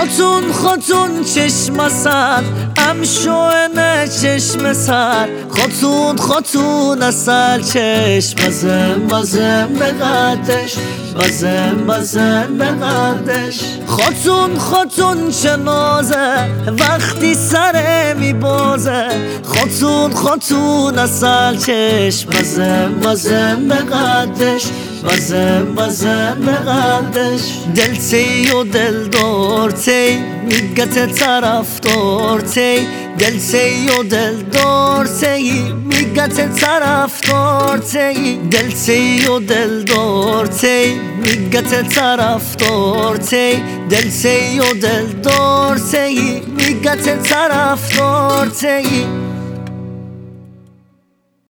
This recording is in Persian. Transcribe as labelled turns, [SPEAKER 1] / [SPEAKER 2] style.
[SPEAKER 1] خاتون چشم سر امشوانه چشم سر خاتون اصل چشم بزم به قدش بزم به قدش خاتون چه نازه وقتی سره میبازه خاتون اصل چشم بزم به قدش بزم به قدش دل تی و دل دار تی میگت طرفدار تی دل تی و دل دار تی میگت طرفدار تی دل تی و دل دار تی میگت طرفدار تی دل تی و دل دار تی میگت طرفدار تی